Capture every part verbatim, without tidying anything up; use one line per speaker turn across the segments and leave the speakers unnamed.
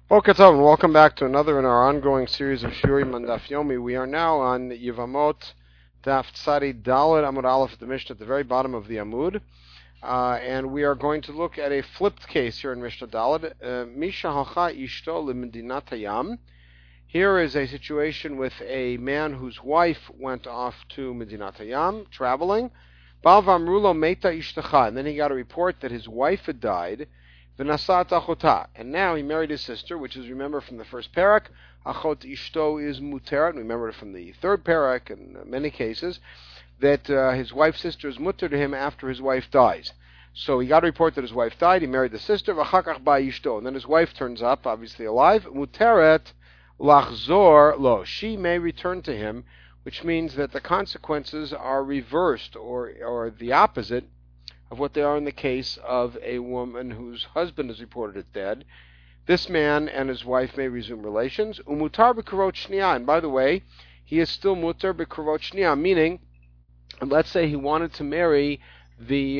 Okay, and welcome back to another in our ongoing series of Shurim and Daf Yomi. We are now on Yevamot Daf Tzadi Daled Amud Aleph, the Mishnah at the very bottom of the Amud, uh, and we are going to look at a flipped case here in Mishnah Daled. Misha Halcha Ishto Limedinat Hayam. Here is a situation with a man whose wife went off to Medinat Hayam, traveling. Bal v'amrulo Meita Ishtacha, and then he got a report that his wife had died. V'nasat achota, and now he married his sister, which is, remember from the first parak, achot ishto is muteret, and remember it from the third parak in many cases, that uh, his wife's sister is mutter to him after his wife dies. So he got a report that his wife died, he married the sister, v'chakach ba ishto, and then his wife turns up, obviously alive, muteret lachzor lo, she may return to him, which means that the consequences are reversed, or or the opposite of what they are in the case of a woman whose husband is reported as dead. This man and his wife may resume relations. Umutar b'karot shniya, and by the way, he is still mutar b'karot shniya, meaning, let's say he wanted to marry the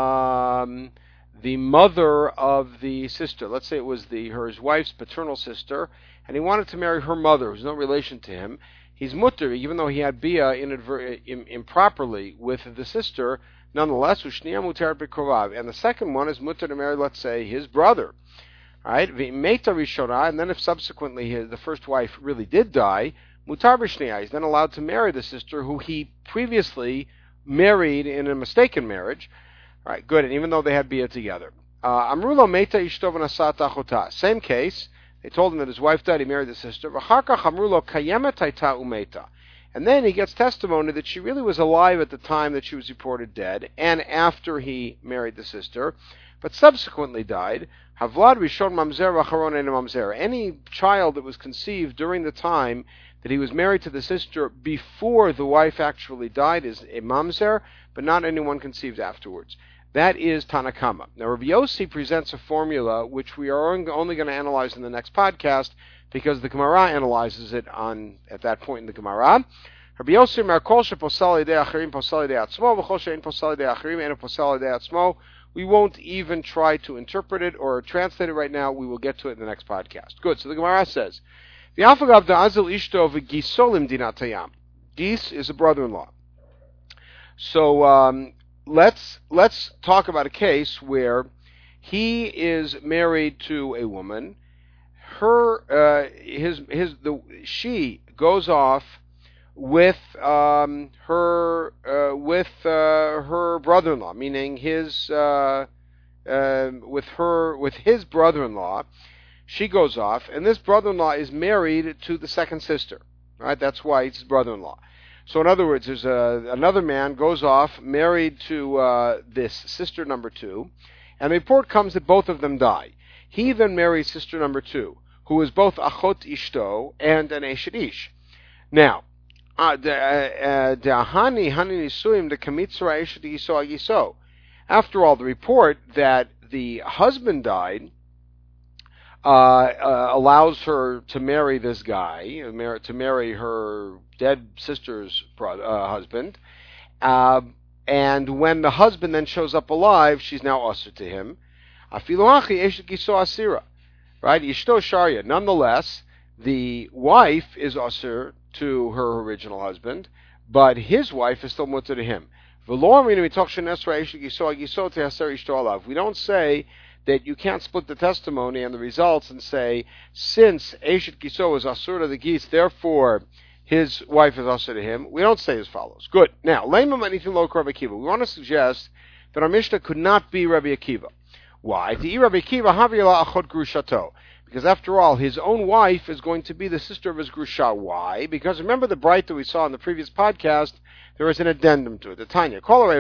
um, the mother of the sister. Let's say it was the her his wife's paternal sister, and he wanted to marry her mother, who's no relation to him. He's mutar, even though he had bia inadver- improperly with the sister. Nonetheless, ushniya mutar b'korav, and the second one is mutar to marry, let's say, his brother. All right, v'meita rishona, and then if subsequently his, the first wife really did die, mutar b'shniya, he's then allowed to marry the sister who he previously married in a mistaken marriage. All right, good, and even though they had bia together. Amrulo meita ishto v'nasat achota. Same case. They told him that his wife died, he married the sister. V'charkach amrulo kayemet haita umeta. And then he gets testimony that she really was alive at the time that she was reported dead, and after he married the sister, but subsequently died. Havlad rishon mamzer v'acharon ein mamzer. Any child that was conceived during the time that he was married to the sister before the wife actually died is a mamzer, but not anyone conceived afterwards. That is Tanakama. Now, Rabbi Yossi presents a formula which we are only going to analyze in the next podcast, because the Gemara analyzes it on at that point in the Gemara. Rabbi Yossi mer kol sheposal yedei achirim posal yedei atzmo v'chol she'ein posal yedei achirim ein posal yedei atzmo. We won't even try to interpret it or translate it right now. We will get to it in the next podcast. Good. So the Gemara says, V'afagav da'azil ishto v'gisolim dinat hayam. Gis is a brother-in-law. So um, let's let's talk about a case where he is married to a woman. Her, uh, his, his, the she goes off with um, her, uh, with uh, her brother-in-law, meaning his, uh, uh, with her, with his brother-in-law. She goes off, and this brother-in-law is married to the second sister. Right? That's why it's his brother-in-law. So, in other words, there's a, another man goes off, married to uh, this sister number two, and the report comes that both of them die. He then marries sister number two, who is both achot ishto and an eshet ish. Now, dehani hani nisuim de kamitzra eshet yiso agiso. After all, the report that the husband died uh, uh, allows her to marry this guy, to marry her dead sister's brother, uh, husband. Uh, and when the husband then shows up alive, she's now usher to him. Afilu hachi eshet giso asira. Right, Ishto Sharia. Nonetheless, the wife is usher to her original husband, but his wife is still mutter to him. We don't say that you can't split the testimony and the results and say, since Eshet Giso is asur to the geese, therefore his wife is usher to him. We don't say as follows. Good. Now, we want to suggest that our Mishnah could not be Rabbi Akiva. Why? Because after all, his own wife is going to be the sister of his grusha. Why? Because remember the bright that we saw in the previous podcast, there is an addendum to it. The Tanya.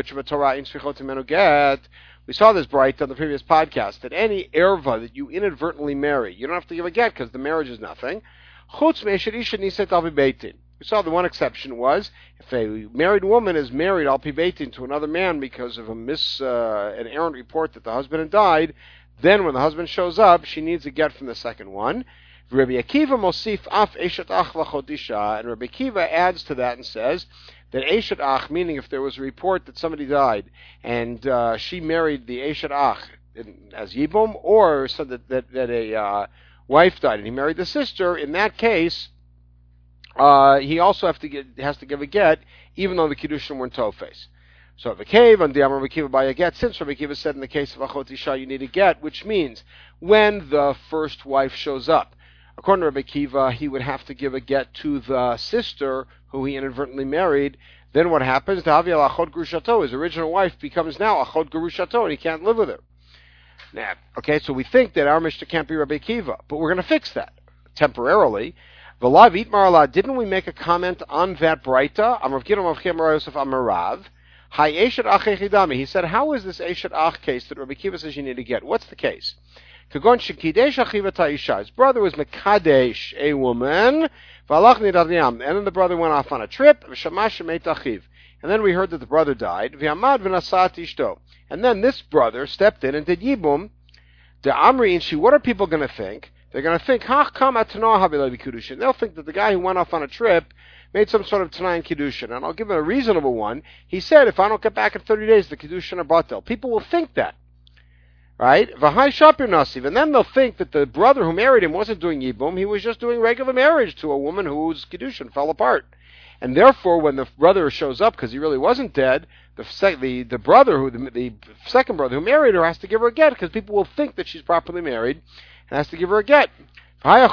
We saw this bright on the previous podcast, that any erva that you inadvertently marry, you don't have to give a get because the marriage is nothing. We saw the one exception was if a married woman is married al pi beitin to another man because of a mis uh, an errant report that the husband had died, then when the husband shows up, she needs a get from the second one. Rabbi Akiva mosif af eshet ach v'chodisha, and Rabbi Akiva adds to that and says that eshet ach, meaning if there was a report that somebody died and uh, she married the eshet ach as yibum, or so that that, that a uh, wife died and he married the sister, in that case, uh, he also have to get, has to give a get, even though the Kiddushin weren't tofes. So the cave on the Amar Rabbi Akiva by a get, since Rabbi Akiva said in the case of Achot Isha you need a get, which means when the first wife shows up, according to Rabbi Akiva, he would have to give a get to the sister who he inadvertently married. Then what happens? The Aviel Achot Grushato, his original wife, becomes now Achot Grushato, and he can't live with her. Now, okay, so we think that our Mishnah can't be Rabbi Akiva, but we're going to fix that temporarily. V'lav Itmar Allah, didn't we make a comment on that Braita? Amrav Gidon Avchem Yosef Amarav. Hi Eshet Ach Echidami. He said, how is this Eshet Ach case that Rabbi Akiva says you need to get? What's the case? Kagon Shekidesh Achiva Ta'isha. His brother was Mekadesh, a woman. V'alach Nidadiyam. And then the brother went off on a trip. V'shamash Shemet Achiv. And then we heard that the brother died. V'amad V'nasat Ishto. And then this brother stepped in and did Yibum. The Amri Inshi. What are people going to think? They're going to think, Hach Kam Atanoah Havilei B'Kiddushin. They'll think that the guy who went off on a trip made some sort of Tanai in Kiddushin. And I'll give him a reasonable one. He said, if I don't get back in thirty days, the Kiddushin are batel. People will think that. Right? V'hai Shapir Nasiv. And then they'll think that the brother who married him wasn't doing Yibum. He was just doing regular marriage to a woman whose Kiddushin fell apart. And therefore, when the brother shows up, because he really wasn't dead, the, sec- the, the brother, who the, the second brother who married her, has to give her a get, because people will think that she's properly married, and has to give her a get. And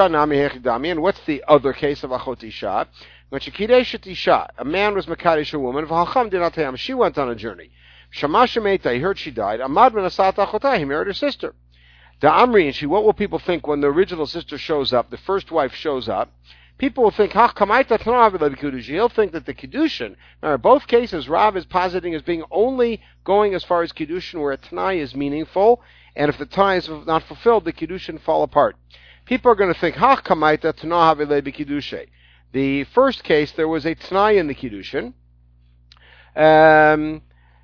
what's the other case of Achot Isha? When Shekidesh Isha, a man was Mekadesh a woman, V'halcham dinatayam, she went on a journey. Shamash Shemeita, he heard she died. Amad V'nasat Achotah, he married her sister. The Amri, and she, what will people think when the original sister shows up, the first wife shows up? People will think, Hach Kamaita Tanav B'Kiddushin. He'll think that the Kiddushin, now in both cases, Rav is positing as being only going as far as Kiddushin where a Tanai is meaningful, and if the Tanai is not fulfilled, the Kiddushin fall apart. People are going to think, Hach Kamaita Tanav B'Kiddushin. The first case, there was a Tanai in the Kiddushin. Um,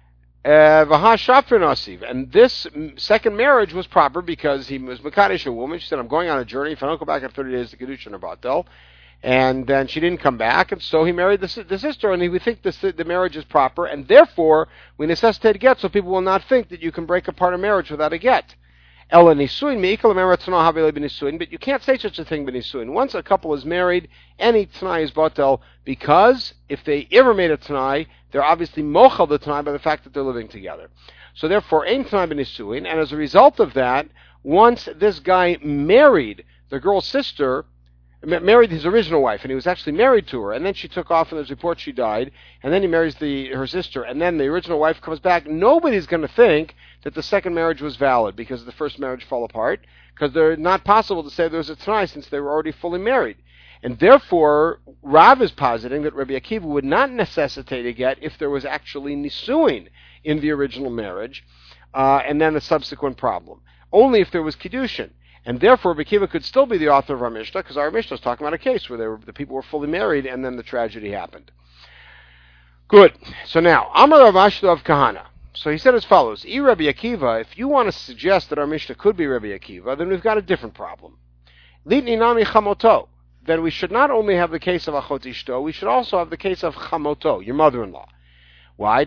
uh, and this second marriage was proper because he was Mekadesh a woman. She said, I'm going on a journey. If I don't go back in thirty days, the Kiddushin are batel. And then she didn't come back, and so he married the, the sister, and we think the, the marriage is proper, and therefore we necessitate a get, so people will not think that you can break apart a marriage without a get. Ela nisuin meikal meratznah havele b'nisuin, but you can't say such a thing b'nisuin. Once a couple is married, any t'nai is batel, because if they ever made a t'nai, they're obviously mochel the t'nai by the fact that they're living together. So therefore, ein t'nai b'nisuin, and as a result of that, once this guy married the girl's sister, married his original wife, and he was actually married to her, and then she took off, and there's reports she died, and then he marries the her sister, and then the original wife comes back. Nobody's going to think that the second marriage was valid because the first marriage fell apart, because they're not possible to say there was a t'nai since they were already fully married. And therefore, Rav is positing that Rabbi Akiva would not necessitate a get if there was actually nisuin in the original marriage, uh, and then a subsequent problem. Only if there was kiddushin. And therefore, Rabbi Akiva could still be the author of our Mishnah, because our Mishnah is talking about a case where they were, the people were fully married, and then the tragedy happened. Good. So now, Amar Rav Ashdo of Kahana. So he said as follows, E Rabbi Akiva, if you want to suggest that our Mishnah could be Rabbi Akiva, then we've got a different problem. Litni nami chamoto. Then we should not only have the case of Achot Ishto, we should also have the case of chamoto, your mother-in-law. Why?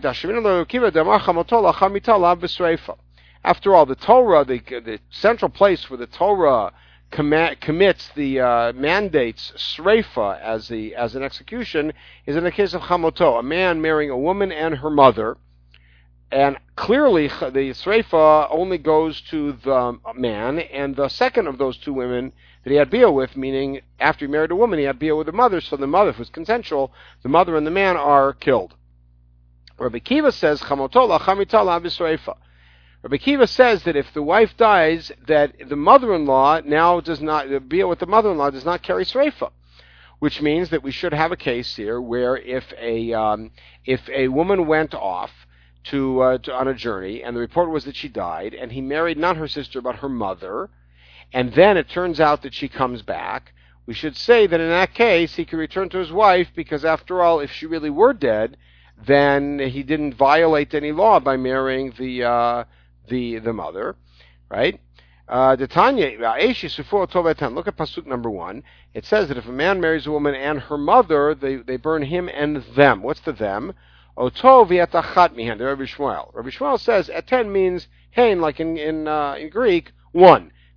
After all, the Torah, the, the central place where the Torah com- commits the uh, mandates sreifa as the as an execution is in the case of chamoto, a man marrying a woman and her mother, and clearly the sreifa only goes to the man, and the second of those two women that he had bia with, meaning after he married a woman, he had bia with the mother, so the mother, if it was consensual, the mother and the man are killed. Rabbi Akiva says chamoto la chamita la b'sreifa. Rabbi Akiva says that if the wife dies, that the mother-in-law now does not, the bia with the mother-in-law does not carry sreifa, which means that we should have a case here where if a um, if a woman went off to, uh, to on a journey, and the report was that she died, and he married not her sister but her mother, and then it turns out that she comes back, we should say that in that case he could return to his wife, because after all, if she really were dead, then he didn't violate any law by marrying the uh, the the mother, right? Uh, the Tanya, look at pasuk number one. It says that if a man marries a woman and her mother, they, they burn him and them. What's the them? Oto v'etachat mihan. Rabbi Shmuel. Rabbi Shmuel says eten means hein, like in in, uh, in Greek, one.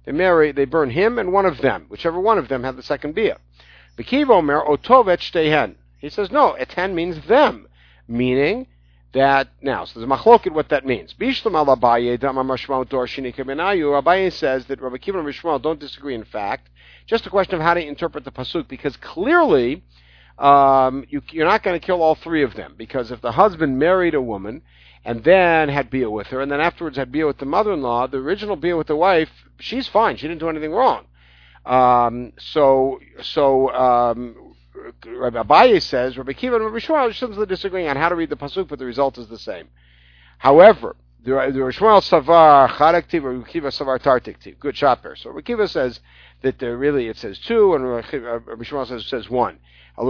They marry, they burn him and one of them, whichever one of them had the second bia. Bekiva Omer Otovet Shtehen. He says no, eten means them, meaning that now. So there's a machloket what that means. Bishlam al Abaye Damar Mashmaut Dor Shinika Benayu. Abaye says that Rabbi Kiva and Rishmael don't disagree. In fact, just a question of how to interpret the pasuk, because clearly um, you, you're not going to kill all three of them, because if the husband married a woman and then had bia with her, and then afterwards had bia with the mother-in-law, the original bia with the wife, she's fine. She didn't do anything wrong. Um, so, so um, Rabbi Abaye says, Rabbi Kiva and Rabbi Shmuel are simply disagreeing on how to read the pasuk, but the result is the same. However, the, the Rabbi Shmuel savar charaktiv, Rabbi Kiva savar tartiktiv. Good shot there. So Rabbi Kiva says that there really it says two, and Rabbi Shmuel says it says one. But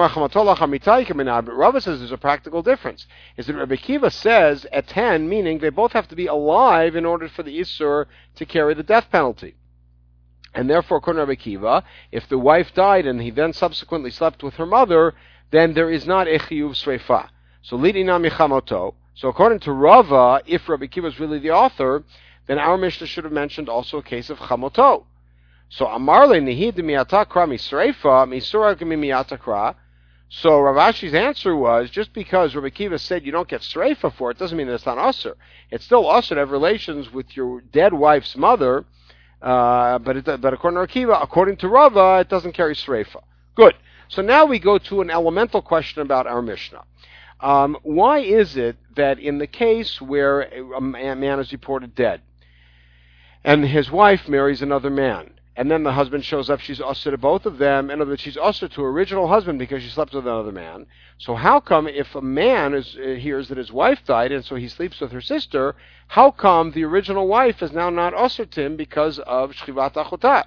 Rava says there's a practical difference. Is that Rabbi Kiva says at ten, meaning they both have to be alive in order for the Isur to carry the death penalty. And therefore, according to Rabbi Kiva, if the wife died and he then subsequently slept with her mother, then there is not a chiyuv sreifa. So lidina michamoto. So according to Rava, if Rabbi Kiva is really the author, then our Mishnah should have mentioned also a case of chamoto. So amarle nihid miata kra misreifa misura miata kra. So Rav Ashi's answer was, just because Rabbi Kiva said you don't get sreifa for it, doesn't mean that it's not usher. It's still usher to have relations with your dead wife's mother. Uh, but, it, but according to Akiva, according to Rava, it doesn't carry sreifa. Good. So now we go to an elemental question about our Mishnah. Um, why is it that in the case where a man is reported dead, and his wife marries another man, and then the husband shows up, she's usher to both of them, and that she's usher to her original husband because she slept with another man. So how come if a man is, uh, hears that his wife died, and so he sleeps with her sister, how come the original wife is now not usher to him because of shchivat achotah?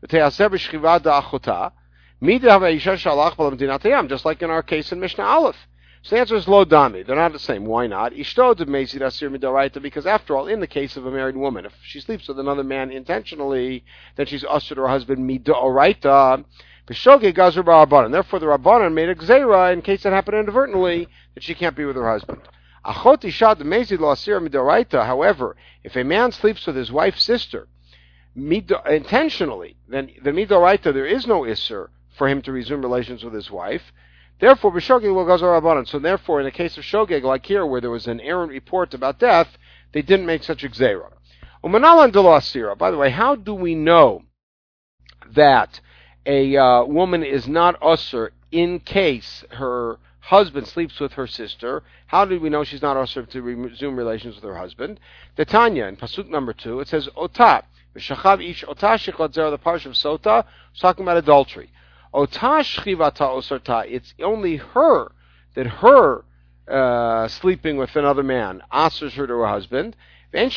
Just like in our case in Mishnah Aleph. So the answer is lo dami. They're not the same. Why not? Ishto d'meizid asir midoraita, because after all, in the case of a married woman, if she sleeps with another man intentionally, then she's usher to her husband midoraita. B'shogeg gazer ba'arbanan. Therefore, the rabbanan made a gzeira in case it happened inadvertently that she can't be with her husband. Achot isha d'meizid lo asir midoraita. However, if a man sleeps with his wife's sister mido, intentionally, then the midoraita there is no isser for him to resume relations with his wife. Therefore, b'shogeg lo gazer rabbanan. So therefore, in the case of shogeg, like here, where there was an errant report about death, they didn't make such a gzeira. Umanalan de lo asira. By the way, how do we know that a uh, woman is not usher in case her husband sleeps with her sister? How do we know she's not usher to resume relations with her husband? The Tanya, in pasuk number two, it says, Ota, v'shachav ish ota shichlot zera, the parsha of Sota, it's talking about adultery. Ota shchivata osarta, it's only her, that her uh, sleeping with another man asers her to her husband. But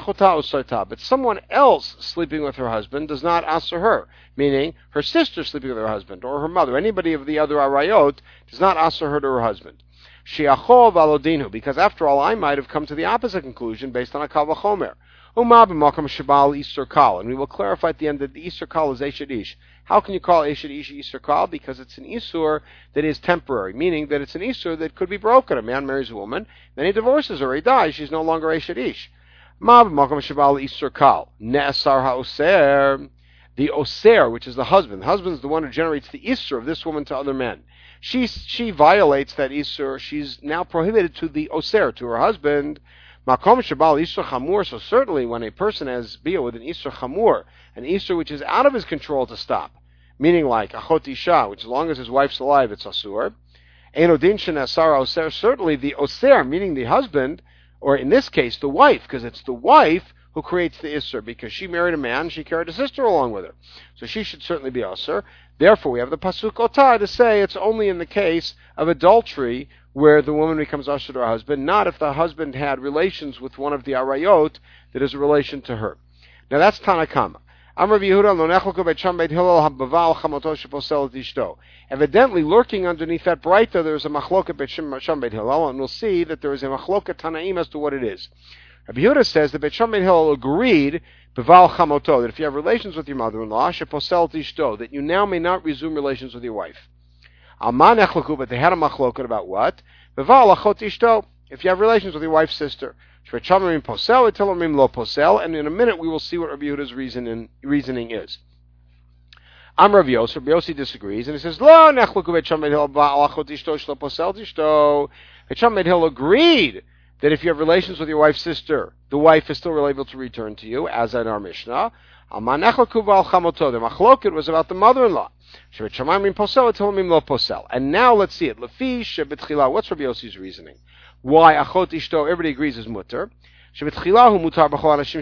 someone else sleeping with her husband does not aser her, meaning her sister sleeping with her husband, or her mother, anybody of the other arayot, does not aser her to her husband. Shiachov alodinu, because after all, I might have come to the opposite conclusion based on a kal v'chomer. Uma b'makam shabal iser kal, and we will clarify at the end that the iser kal is eshed ish. How can you call eshed ish iser kal? Because it's an isur that is temporary, meaning that it's an isur that could be broken. A man marries a woman, then he divorces her, he dies, she's no longer eshed ish. Ma b'makam shabal iser kal ne'asar ha'oser. The oser, which is the husband. The husband is the one who generates the isur of this woman to other men. She she violates that isur. She's now prohibited to the oser, to her husband. Makom shabal isur chamur. So certainly, when a person has bia with an isur chamur, an isur which is out of his control to stop, meaning like achot isha, which as long as his wife's alive, it's asur. Enodin shenasar oser. Certainly, the oser, meaning the husband, or in this case, the wife, because it's the wife who creates the isur, because she married a man, she carried a sister along with her. So she should certainly be asur. Therefore, we have the pasuk otah to say it's only in the case of adultery where the woman becomes asur to her husband, not if the husband had relations with one of the arayot that is a relation to her. Now that's Tanakama. Evidently, lurking underneath that breita, there is a machloket bet Sham Beit Hillel, and we'll see that there is a machloket Tanaim as to what it is. Rabbi Yehuda says that Beit Sham Beit Hillel agreed beval chamoto, that if you have relations with your mother-in-law, sheposel tishto, that you now may not resume relations with your wife. Alman echlaku, but they had a machloket about what? Beval achot tishto. if you have relations with your wife's sister. posel, and in a minute we will see what Rabbi Yehuda's reasoning, reasoning is. Am Rav Yossi, Rabbi Yossi disagrees, and he says, Lo nechluku Beit Shammai Hill ba'alachot ishto shlo posel tishto. Beit Shammai Hill agreed that if you have relations with your wife's sister, the wife is still able to return to you, as in our Mishnah. Aman nechluku ba'al chamoto. The machloket was about the mother-in-law. Shebeit Shammai min posel, Tilamim lo posel. And now let's see it. Lefi shebetchila. What's Rabbi Yossi's reasoning? Why achot ishto? Everybody agrees is mutter. Before these two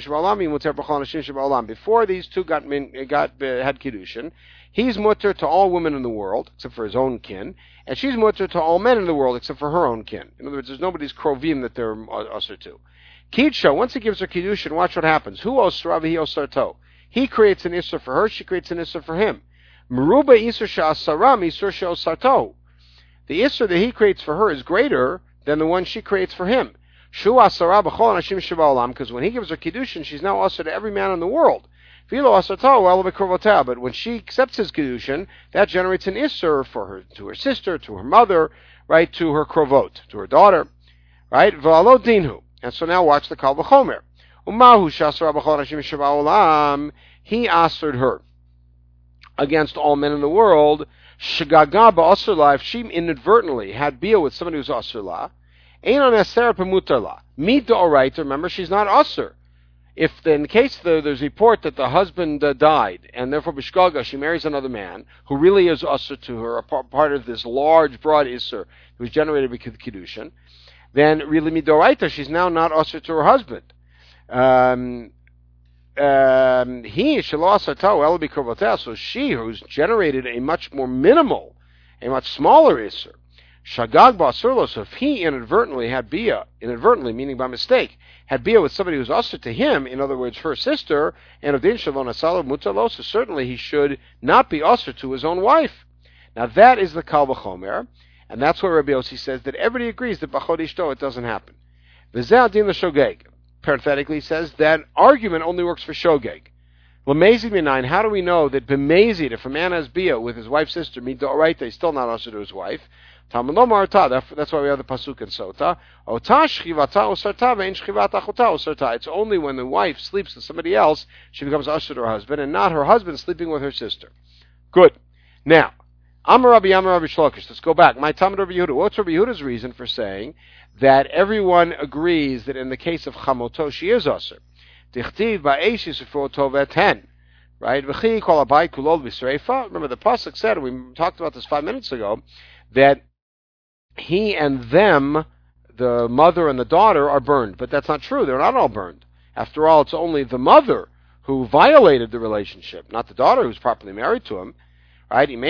got got had kiddushin, he's mutter to all women in the world except for his own kin, and she's mutter to all men in the world except for her own kin. In other words, there's nobody's krovim that they're usher to. Kidsha, once he gives her kiddushin, watch what happens. Who osra v'hi osarto? He creates an isser for her, she creates an isser for him. Meruba isur she'asaram isur she'osarto. The isser that he creates for her is greater than the one she creates for him. Because when he gives her kiddushin, she's now usher to every man in the world. But when she accepts his kiddushin, that generates an isser for her, to her sister, to her mother, right, to her krovot, to her daughter, right? And so now watch the kal v'chomer. He assered her against all men in the world. If she inadvertently had bia with somebody who's asur la, Meet the alright, remember, she's not usher. If in the case the, there's a report that the husband uh, died, and therefore b'shgaga she marries another man who really is usher to her, a part of this large, broad isser that was generated by kiddushin, then really midoraita, she's now not usher to her husband. Um, um, he so she who's generated a much more minimal, a much smaller isser. Shagag ba'asur, so if he inadvertently had bia, inadvertently, meaning by mistake, had bia with somebody who's usher to him, in other words, her sister, and of din shalon asalo mutalo, so certainly he should not be usher to his own wife. Now that is the kal v'chomer, and that's where Rabbi Yossi says that everybody agrees that b'chod ishto it doesn't happen. V'zeh din l'shogeg. Parenthetically says that argument only works for shogeg. L'mezid minayin, how do we know that b'mezid, if a man has bia with his wife's sister, midoraita, he's still not usher to his wife? That's why we have the pasuk in Sota. It's only when the wife sleeps with somebody else she becomes usher to her husband, and not her husband sleeping with her sister. Good. Now, Amar Rabbi Amar Rabbi Shlokish. Let's go back. My Talmud Rabbi Yehuda. What's Rabbi Yehuda's reason for saying that everyone agrees that in the case of chamoto she is usher? Dichtiv ba'esh yisufro tovet hen. Right? V'chi kol abayit kulol b'sreifa. Remember the pasuk said, we talked about this five minutes ago, that he and them, the mother and the daughter, are burned. But that's not true. They're not all burned. After all, it's only the mother who violated the relationship, not the daughter who's properly married to him. Right? So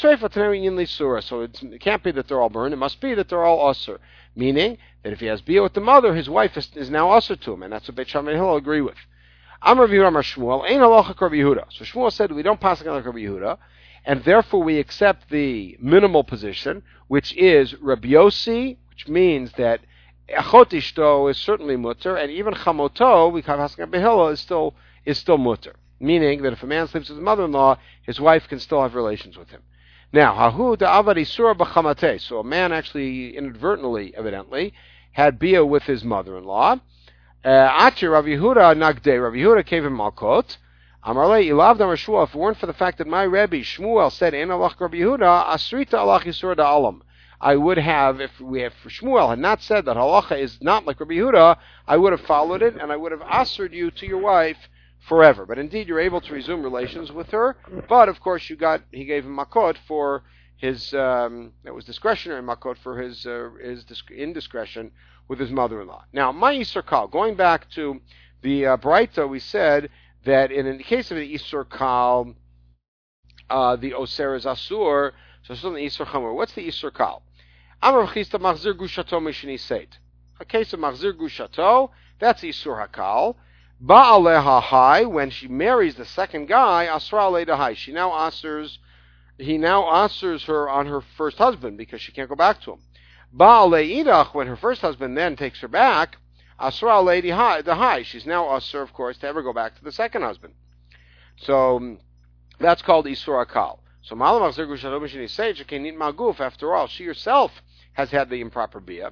it's, it can't be that they're all burned. It must be that they're all usher. Meaning that if he has bia with the mother, his wife is, is now usher to him. And that's what Beit Shammai Hill will agree with. Amar Rabbi Yehuda Amar Shmuel, Ein halacha Rabbi Yehuda. So Shmuel said, we don't pass like Rabbi Yehuda, and therefore we accept the minimal position, which is Rabbi Yossi, which means that achot ishto is certainly mutter, and even chamoto, we have Haskan Behila, is still is still mutter. Meaning that if a man sleeps with his mother-in-law, his wife can still have relations with him. Now, hahu da'avad isura b'chamate. So a man actually inadvertently, evidently, had bia with his mother-in-law. Achi Rav Yehuda nagdei. Rav Yehuda gave him malkot. Amarle ilav damar Shmuel. If it weren't for the fact that my Rebbe Shmuel said in alach Rabbi Yehuda asrita alach isura da'alam, I would have, if we have, if Shmuel had not said that halacha is not like Rabbi Yehuda, I would have followed it and I would have assered you to your wife forever. But indeed, you're able to resume relations with her. But of course, you got he gave him makot for his um, that was discretionary makot for his uh, his indiscretion with his mother-in-law. Now, my Isur Kal, going back to the uh, Braita, we said that in, in the case of the Isur Kal, uh, the Oser is Asur, so still the Isur Chamor. What's the Isur Kal? Amar Chista Machzir Gushato Mishini Seit. A case of Machzir Gushato, that's Isur Hakal. Ba'aleha Hai, when she marries the second guy, Asra Leida Hai. She now asers, he now asers her on her first husband because she can't go back to him. Ba'ale Idach, when her first husband then takes her back, Asra Lady Hai, the Hai. She's now asur, of course, to ever go back to the second husband. So that's called Isur Akal. So Malam Achzir Gushato Mishini Seit, Shekenit Maguf, after all, she herself has had the improper bia.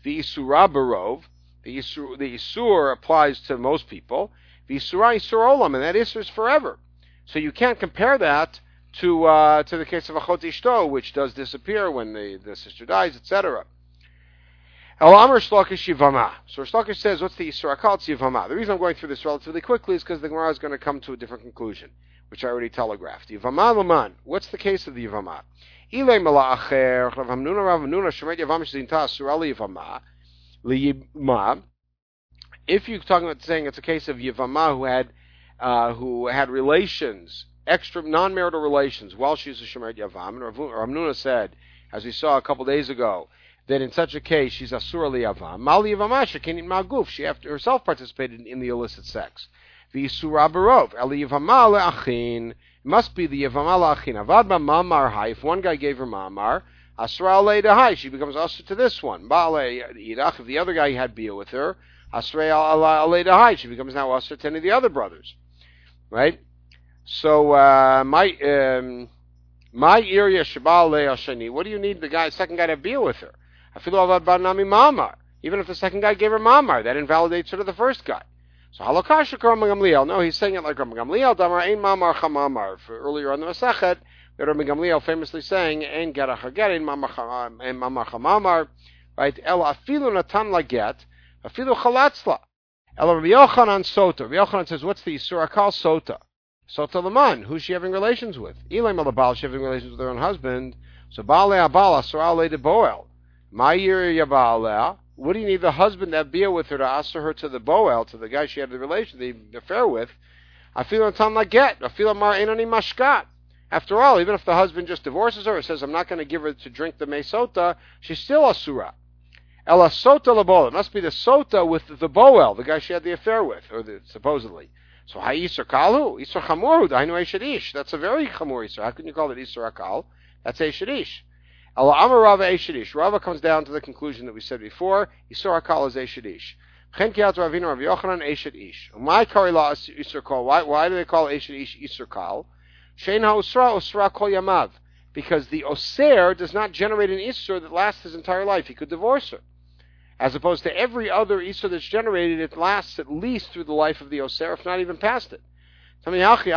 the Isura Barov, the Isur, the Isur applies to most people, the Isura Isur Olam, and that Isur is forever. So you can't compare that to uh, to the case of Achot Ishto, which does disappear when the, the sister dies, et cetera. El Amar Shlokish Yivama. So Shlokish says, what's the Isur Akal? It's Yivama. The reason I'm going through this relatively quickly is because the Gemara is going to come to a different conclusion, which I already telegraphed. Yivama Laman. What's the case of the Yivama? Ilay Mala Acher, Rav Hamnuna, Rav Hamnuna, Shemet Yavam Shzinta Asura Yivama, Liyima. If you're talking about saying it's a case of Yivama who had uh, who had relations, extra non-marital relations, while she's a Shemet Yavam, and Rav Hamnuna said, as we saw a couple days ago, that in such a case she's asura liyavam. Mali yavama shekinit maguf. She after herself participated in the illicit sex. The isura barov. Ali yavama leachin. Must be the yavama leachin. Avad ba mamar hai. If one guy gave her mamar, asura alei dehai. She becomes asur to this one. Ba'alei yidach. If the other guy had bia with her, asura alei dehai. She becomes now asur to any of the other brothers. Right. So uh, my um, my area shabal le'ashani. What do you need the guy, second guy, to have bia with her? Even if the second guy gave her mamar, that invalidates her to the first guy. So halakasha Rambam Gamliel. No, he's saying it like Rambam Gamliel. Damar ein mamar chamamar. Earlier on the Masechet, Rambam Gamliel famously saying ein gerach haget ein mamar chamamar. Right? El afilu natan laget afilu chalatzla. El Rabbi Yochanan sota. Rabbi Yochanan says, what's the Isur Akal sota? Sota laman. Who's she having relations with? Ilay malabal. She having relations with her own husband. So baalei abal asur alei de boel. What do you need the husband to have bia with her to answer her to the boel, to the guy she had the relation, the affair with? I feel it's on like get. I feel mar ainani mashkat. After all, even if the husband just divorces her or says, I'm not going to give her to drink the mesota, she's still asura. Ela sota laboel. It must be the sota with the boel, the guy she had the affair with, or the, supposedly. So ha isur kalu, isur chamuru, dainu eshadish. That's a very chamur isur. How can you call it isur akal? That's eshadish. Allah Amar Rava Eshadish. Rava comes down to the conclusion that we said before. Isur Akal is Eshadish. Chen Kiat Ravina Rav Yochanan Eshadish. My Karila Isur Kal. Why? Why do they call Eshadish Isur Kal? Shein HaUsra Usra Kol Yamav. Because the Oser does not generate an Isur that lasts his entire life. He could divorce her. As opposed to every other Isur that's generated, it lasts at least through the life of the Oser, if not even past it. So now let's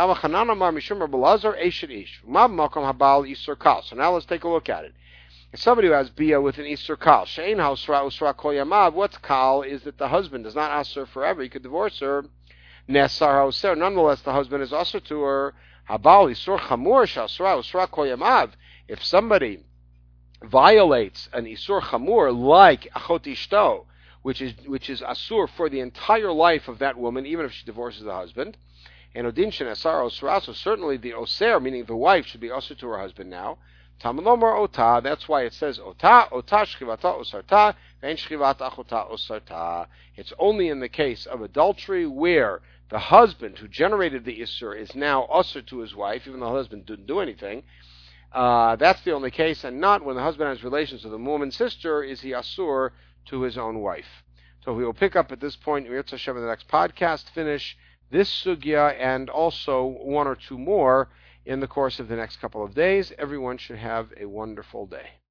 take a look at it. Somebody who has bia with an isur kal, she'ein hausra usra kol yamav. What's kal is that the husband does not ask her forever. He could divorce her. Nesar hauser. Nonetheless, the husband is usher to her. Habal isur chamur shasra usra kol yamav. If somebody violates an isur chamur like achot ishto, which is which is asur for the entire life of that woman, even if she divorces the husband, and odin shenasar osra, so certainly the oser, meaning the wife, should be usher to her husband now. Tamalomar ota, that's why it says ota, ota shchivata osarta, and shchivata achota osarta. It's only in the case of adultery where the husband who generated the isur is now usher to his wife, even though the husband didn't do anything. Uh, that's the only case, and not when the husband has relations with a woman's sister is he asur to his own wife. So we will pick up at this point, Mirza Hashem, in the next podcast, finish this sugya and also one or two more in the course of the next couple of days. Everyone should have a wonderful day.